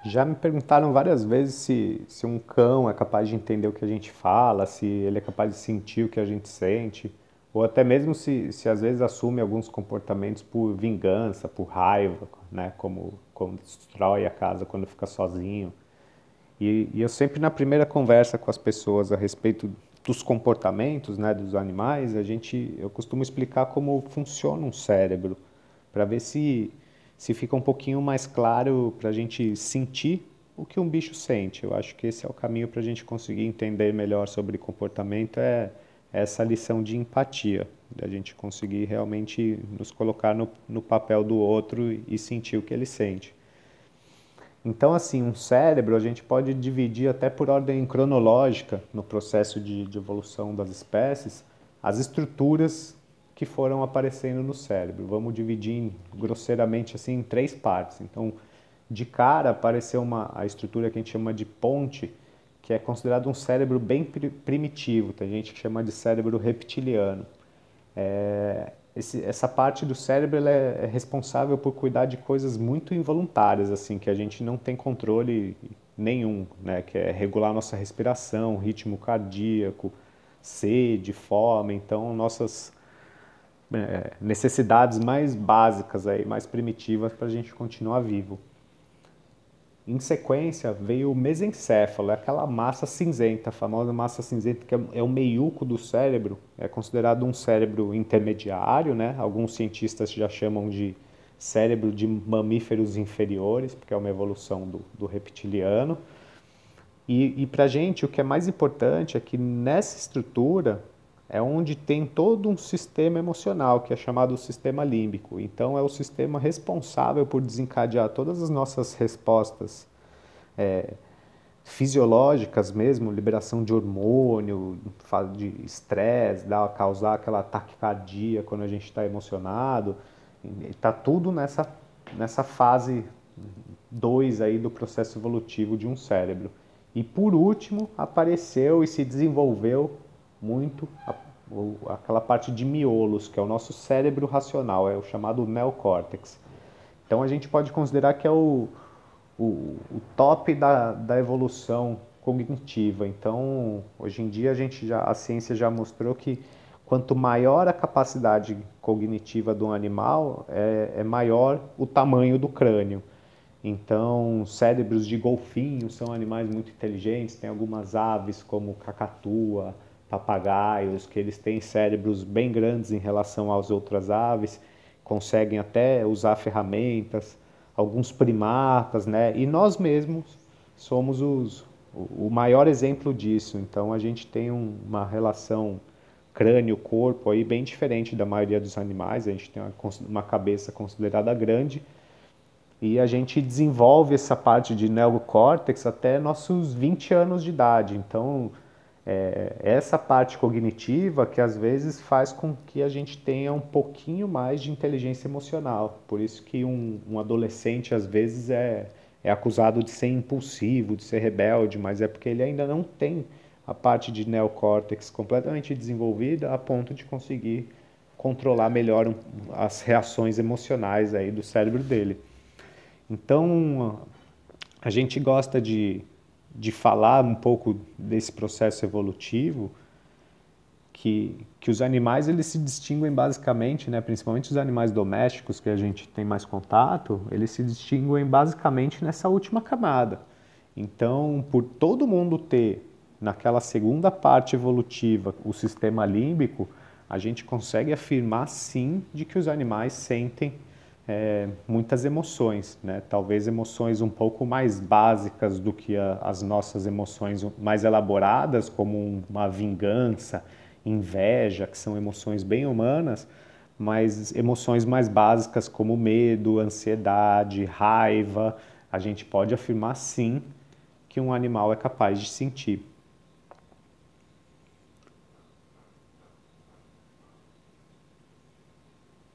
Já me perguntaram várias vezes se um cão é capaz de entender o que a gente fala, se ele é capaz de sentir o que a gente sente, ou até mesmo se às vezes assume alguns comportamentos por vingança, por raiva, né? Como destrói a casa quando fica sozinho. E eu sempre na primeira conversa com as pessoas a respeito dos comportamentos, né, dos animais, eu costumo explicar como funciona um cérebro, para ver se fica um pouquinho mais claro para a gente sentir o que um bicho sente. Eu acho que esse é o caminho para a gente conseguir entender melhor sobre comportamento, é essa lição de empatia, da gente conseguir realmente nos colocar no papel do outro e sentir o que ele sente. Então, assim, um cérebro a gente pode dividir até por ordem cronológica no processo de evolução das espécies, as estruturas que foram aparecendo no cérebro. Vamos dividir grosseiramente assim em três partes. Então, de cara apareceu a estrutura que a gente chama de ponte, que é considerado um cérebro bem primitivo. Tem gente que chama de cérebro reptiliano. Essa parte do cérebro ela é responsável por cuidar de coisas muito involuntárias, assim, que a gente não tem controle nenhum, né? Que é regular nossa respiração, ritmo cardíaco, sede, fome. Então, nossas necessidades mais básicas, aí, mais primitivas para a gente continuar vivo. Em sequência, veio o mesencéfalo, é aquela massa cinzenta, a famosa massa cinzenta, que é o meiuco do cérebro, é considerado um cérebro intermediário, né? Alguns cientistas já chamam de cérebro de mamíferos inferiores, porque é uma evolução do reptiliano. E para a gente, o que é mais importante é que nessa estrutura é onde tem todo um sistema emocional, que é chamado sistema límbico. Então, é o sistema responsável por desencadear todas as nossas respostas fisiológicas mesmo, liberação de hormônio, de estresse, causar aquela taquicardia quando a gente está emocionado. Está tudo nessa fase 2 aí do processo evolutivo de um cérebro. E por último, apareceu e se desenvolveu muito aquela parte de miolos, que é o nosso cérebro racional, é o chamado neocórtex. Então a gente pode considerar que é o top da evolução cognitiva. Então, hoje em dia a ciência já mostrou que quanto maior a capacidade cognitiva do animal, é maior o tamanho do crânio. Então, cérebros de golfinho são animais muito inteligentes. Tem algumas aves como cacatua, papagaios, que eles têm cérebros bem grandes em relação às outras aves, conseguem até usar ferramentas. Alguns primatas, né? E nós mesmos somos o maior exemplo disso. Então, a gente tem uma relação crânio-corpo aí bem diferente da maioria dos animais. A gente tem uma cabeça considerada grande e a gente desenvolve essa parte de neocórtex até nossos 20 anos de idade. Então, essa parte cognitiva que às vezes faz com que a gente tenha um pouquinho mais de inteligência emocional. Por isso que um adolescente às vezes é acusado de ser impulsivo, de ser rebelde, mas é porque ele ainda não tem a parte de neocórtex completamente desenvolvida a ponto de conseguir controlar melhor as reações emocionais aí do cérebro dele. Então, a gente gosta de falar um pouco desse processo evolutivo, que os animais eles se distinguem basicamente, né, principalmente os animais domésticos que a gente tem mais contato, eles se distinguem basicamente nessa última camada. Então, por todo mundo ter naquela segunda parte evolutiva o sistema límbico, a gente consegue afirmar sim de que os animais sentem muitas emoções, né? Talvez emoções um pouco mais básicas do que as nossas emoções mais elaboradas, como uma vingança, inveja, que são emoções bem humanas, mas emoções mais básicas como medo, ansiedade, raiva, a gente pode afirmar sim que um animal é capaz de sentir.